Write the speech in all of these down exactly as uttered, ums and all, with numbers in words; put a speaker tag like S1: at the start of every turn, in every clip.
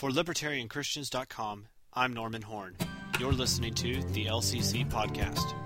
S1: For Libertarian Christians dot com, I'm Norman Horn. You're listening to the L C C Podcast.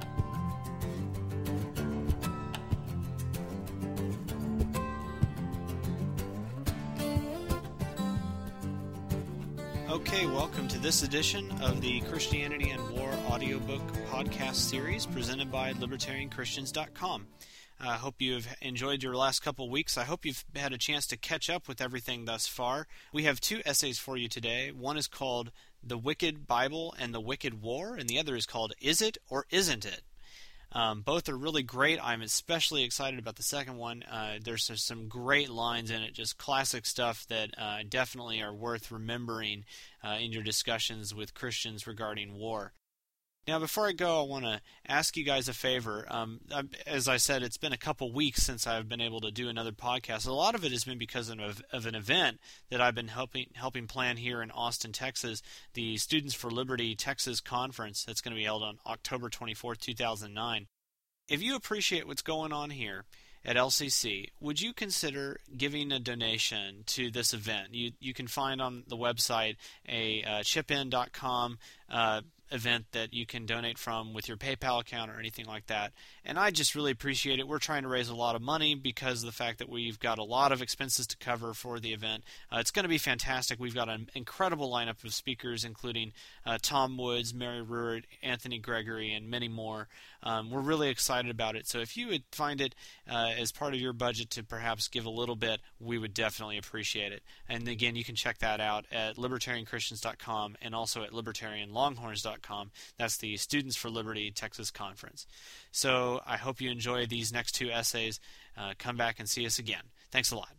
S1: Okay, welcome to this edition of the Christianity and War audiobook podcast series presented by Libertarian Christians dot com. I uh, hope you've enjoyed your last couple weeks. I hope you've had a chance to catch up with everything thus far. We have two essays for you today. One is called The Wicked Bible and the Wicked War, and the other is called Is It or Isn't It? Um, both are really great. I'm especially excited about the second one. Uh, there's some great lines in it, just classic stuff that uh, definitely are worth remembering uh, in your discussions with Christians regarding war. Now, before I go, I want to ask you guys a favor. Um, as I said, it's been a couple weeks since I've been able to do another podcast. A lot of it has been because of, of an event that I've been helping helping plan here in Austin, Texas, the Students for Liberty Texas Conference that's going to be held on October twenty-fourth, two thousand nine. If you appreciate what's going on here at L C C, would you consider giving a donation to this event? You you can find on the website a uh, chip in dot com uh, event that you can donate from with your PayPal account or anything like that. And I just really appreciate it. We're trying to raise a lot of money because of the fact that we've got a lot of expenses to cover for the event. Uh, it's going to be fantastic. We've got an incredible lineup of speakers, including uh, Tom Woods, Mary Ruert, Anthony Gregory, and many more. Um, we're really excited about it. So if you would find it uh, as part of your budget to perhaps give a little bit, we would definitely appreciate it. And again, you can check that out at Libertarian Christians dot com and also at Libertarian Longhorns dot com. That's the Students for Liberty Texas Conference. So I hope you enjoy these next two essays. Uh, come back and see us again. Thanks a lot.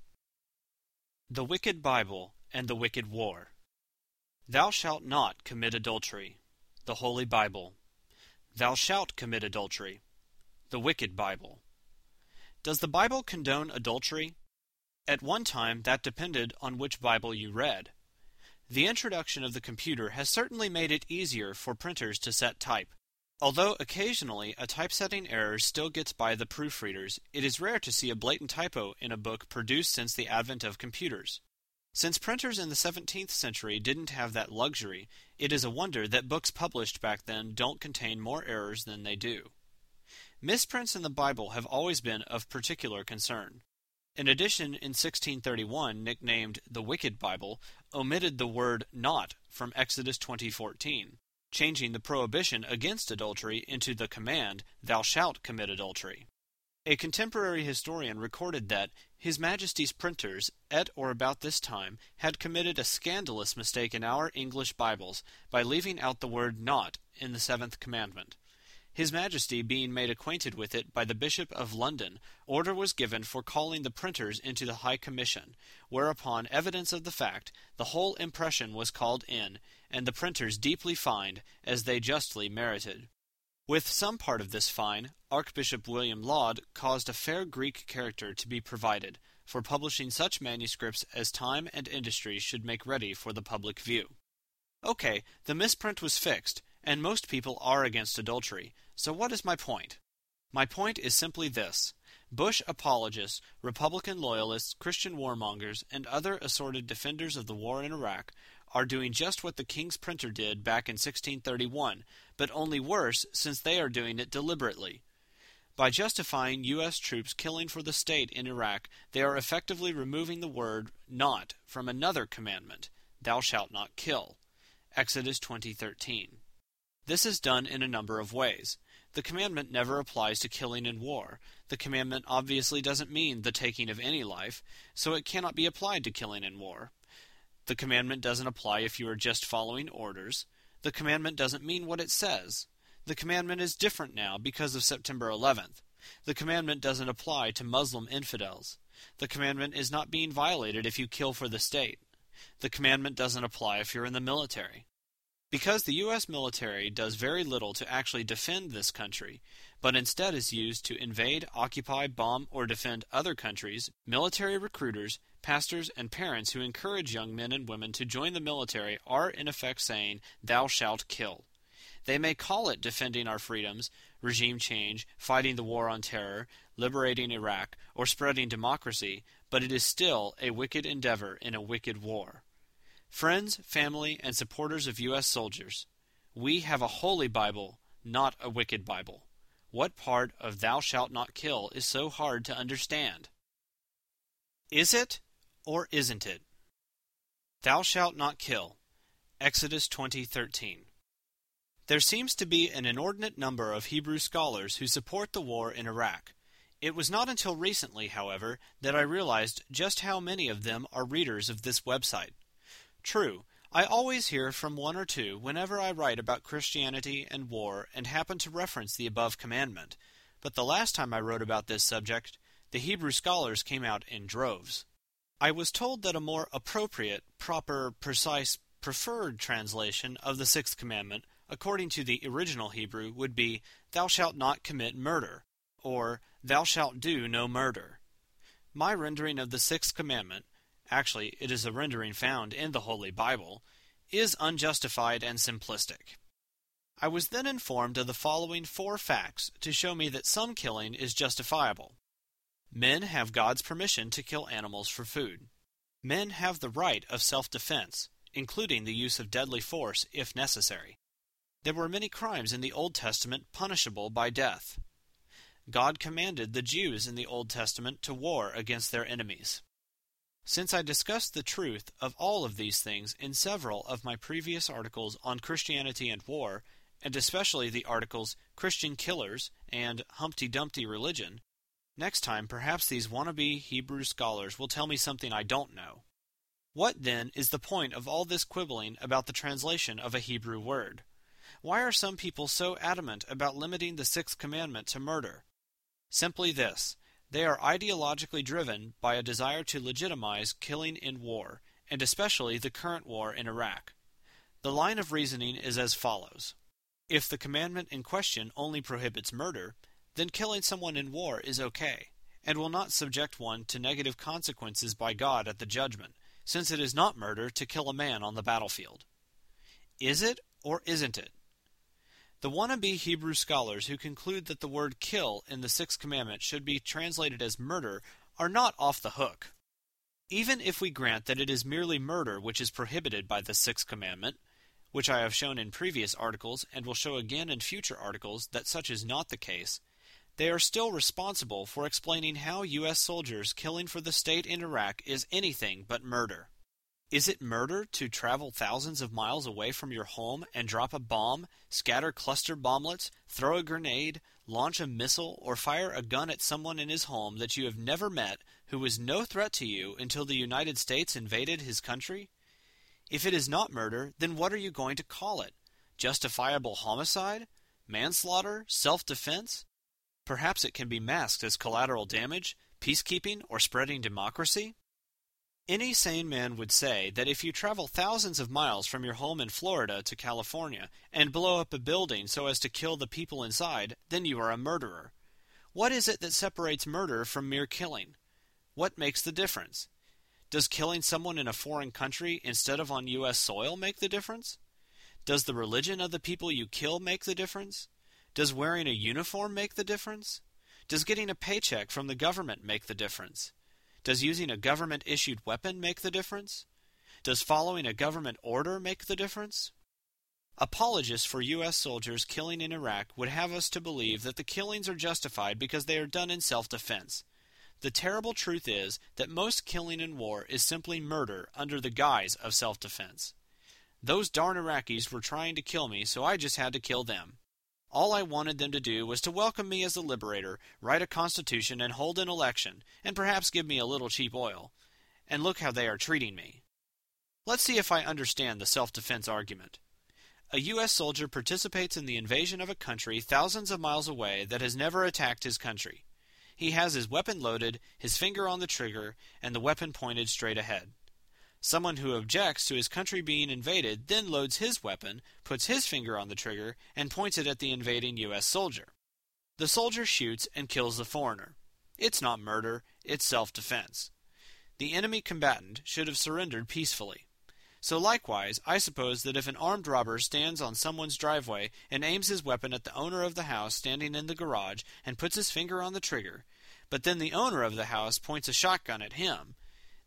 S1: The Wicked Bible and the Wicked War. Thou shalt not commit adultery. The Holy Bible. Thou shalt commit adultery. The Wicked Bible. Does the Bible condone adultery? At one time, that depended on which Bible you read. The introduction of the computer has certainly made it easier for printers to set type. Although occasionally a typesetting error still gets by the proofreaders, it is rare to see a blatant typo in a book produced since the advent of computers. Since printers in the seventeenth century didn't have that luxury, it is a wonder that books published back then don't contain more errors than they do. Misprints in the Bible have always been of particular concern. An edition in sixteen thirty-one, nicknamed the Wicked Bible, omitted the word not from Exodus twenty fourteen, changing the prohibition against adultery into the command, thou shalt commit adultery. A contemporary historian recorded that His Majesty's printers, at or about this time, had committed a scandalous mistake in our English Bibles by leaving out the word not in the seventh commandment. His Majesty being made acquainted with it by the Bishop of London, order was given for calling the printers into the High Commission, whereupon evidence of the fact, the whole impression was called in, and the printers deeply fined, as they justly merited. With some part of this fine, Archbishop William Laud caused a fair Greek character to be provided, for publishing such manuscripts as time and industry should make ready for the public view. Okay, the misprint was fixed, and most people are against adultery, so what is my point? My point is simply this. Bush apologists, Republican loyalists, Christian warmongers, and other assorted defenders of the war in Iraq are doing just what the King's printer did back in sixteen thirty-one, but only worse since they are doing it deliberately. By justifying U S troops killing for the state in Iraq, they are effectively removing the word not from another commandment, thou shalt not kill, Exodus twenty thirteen. This is done in a number of ways. The commandment never applies to killing in war. The commandment obviously doesn't mean the taking of any life, so it cannot be applied to killing in war. The commandment doesn't apply if you are just following orders. The commandment doesn't mean what it says. The commandment is different now because of September eleventh. The commandment doesn't apply to Muslim infidels. The commandment is not being violated if you kill for the state. The commandment doesn't apply if you're in the military. Because the U S military does very little to actually defend this country, but instead is used to invade, occupy, bomb, or defend other countries, military recruiters, pastors, and parents who encourage young men and women to join the military are in effect saying, thou shalt kill. They may call it defending our freedoms, regime change, fighting the war on terror, liberating Iraq, or spreading democracy, but it is still a wicked endeavor in a wicked war. Friends, family, and supporters of U S soldiers, we have a holy Bible, not a wicked Bible. What part of thou shalt not kill is so hard to understand? Is it or isn't it? Thou shalt not kill. Exodus twenty thirteen. There seems to be an inordinate number of Hebrew scholars who support the war in Iraq. It was not until recently, however, that I realized just how many of them are readers of this website. True, I always hear from one or two whenever I write about Christianity and war and happen to reference the above commandment, but the last time I wrote about this subject, the Hebrew scholars came out in droves. I was told that a more appropriate, proper, precise, preferred translation of the sixth commandment, according to the original Hebrew, would be, "Thou shalt not commit murder," or "Thou shalt do no murder." My rendering of the sixth commandment, actually it is a rendering found in the Holy Bible, is unjustified and simplistic. I was then informed of the following four facts to show me that some killing is justifiable. Men have God's permission to kill animals for food. Men have the right of self-defense, including the use of deadly force if necessary. There were many crimes in the Old Testament punishable by death. God commanded the Jews in the Old Testament to war against their enemies. Since I discussed the truth of all of these things in several of my previous articles on Christianity and war, and especially the articles Christian Killers and Humpty Dumpty Religion, next time perhaps these wannabe Hebrew scholars will tell me something I don't know. What then is the point of all this quibbling about the translation of a Hebrew word? Why are some people so adamant about limiting the sixth commandment to murder? Simply this: they are ideologically driven by a desire to legitimize killing in war, and especially the current war in Iraq. The line of reasoning is as follows. If the commandment in question only prohibits murder, then killing someone in war is okay, and will not subject one to negative consequences by God at the judgment, since it is not murder to kill a man on the battlefield. Is it or isn't it? The wannabe Hebrew scholars who conclude that the word kill in the sixth commandment should be translated as murder are not off the hook. Even if we grant that it is merely murder which is prohibited by the sixth commandment, which I have shown in previous articles and will show again in future articles that such is not the case, they are still responsible for explaining how U S soldiers killing for the state in Iraq is anything but murder. Is it murder to travel thousands of miles away from your home and drop a bomb, scatter cluster bomblets, throw a grenade, launch a missile, or fire a gun at someone in his home that you have never met who was no threat to you until the United States invaded his country? If it is not murder, then what are you going to call it? Justifiable homicide? Manslaughter? Self-defense? Perhaps it can be masked as collateral damage, peacekeeping, or spreading democracy? Any sane man would say that if you travel thousands of miles from your home in Florida to California and blow up a building so as to kill the people inside, then you are a murderer. What is it that separates murder from mere killing? What makes the difference? Does killing someone in a foreign country instead of on U S soil make the difference? Does the religion of the people you kill make the difference? Does wearing a uniform make the difference? Does getting a paycheck from the government make the difference? Does using a government-issued weapon make the difference? Does following a government order make the difference? Apologists for U S soldiers killing in Iraq would have us to believe that the killings are justified because they are done in self-defense. The terrible truth is that most killing in war is simply murder under the guise of self-defense. Those darn Iraqis were trying to kill me, so I just had to kill them. All I wanted them to do was to welcome me as a liberator, write a constitution, and hold an election, and perhaps give me a little cheap oil. And look how they are treating me. Let's see if I understand the self-defense argument. A U S soldier participates in the invasion of a country thousands of miles away that has never attacked his country. He has his weapon loaded, his finger on the trigger, and the weapon pointed straight ahead. Someone who objects to his country being invaded then loads his weapon, puts his finger on the trigger, and points it at the invading U S soldier. The soldier shoots and kills the foreigner. It's not murder, it's self-defense. The enemy combatant should have surrendered peacefully. So likewise, I suppose that if an armed robber stands on someone's driveway and aims his weapon at the owner of the house standing in the garage and puts his finger on the trigger, but then the owner of the house points a shotgun at him,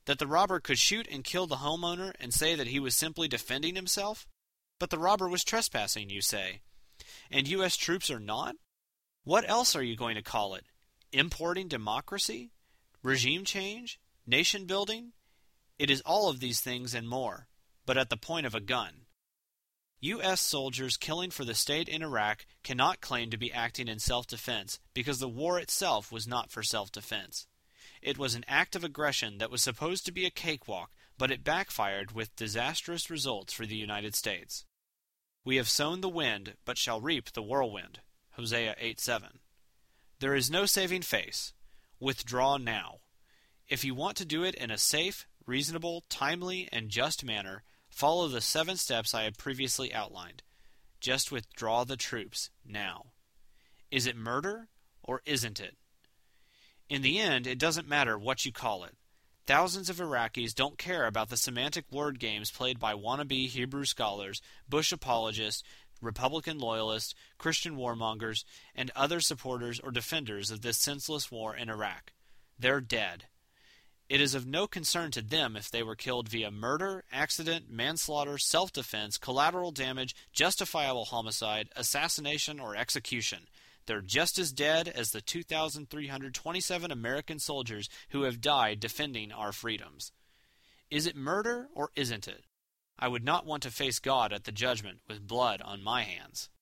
S1: That the robber could shoot and kill the homeowner and say that he was simply defending himself? But the robber was trespassing, you say. And U S troops are not? What else are you going to call it? Importing democracy? Regime change? Nation building? It is all of these things and more, but at the point of a gun. U S soldiers killing for the state in Iraq cannot claim to be acting in self-defense because the war itself was not for self-defense. It was an act of aggression that was supposed to be a cakewalk, but it backfired with disastrous results for the United States. We have sown the wind, but shall reap the whirlwind. Hosea eight seven. There is no saving face. Withdraw now. If you want to do it in a safe, reasonable, timely, and just manner, follow the seven steps I have previously outlined. Just withdraw the troops now. Is it murder, or isn't it? In the end, it doesn't matter what you call it. Thousands of Iraqis don't care about the semantic word games played by wannabe Hebrew scholars, Bush apologists, Republican loyalists, Christian warmongers, and other supporters or defenders of this senseless war in Iraq. They're dead. It is of no concern to them if they were killed via murder, accident, manslaughter, self-defense, collateral damage, justifiable homicide, assassination, or execution. They're just as dead as the two thousand three hundred twenty-seven American soldiers who have died defending our freedoms. Is it murder or isn't it? I would not want to face God at the judgment with blood on my hands.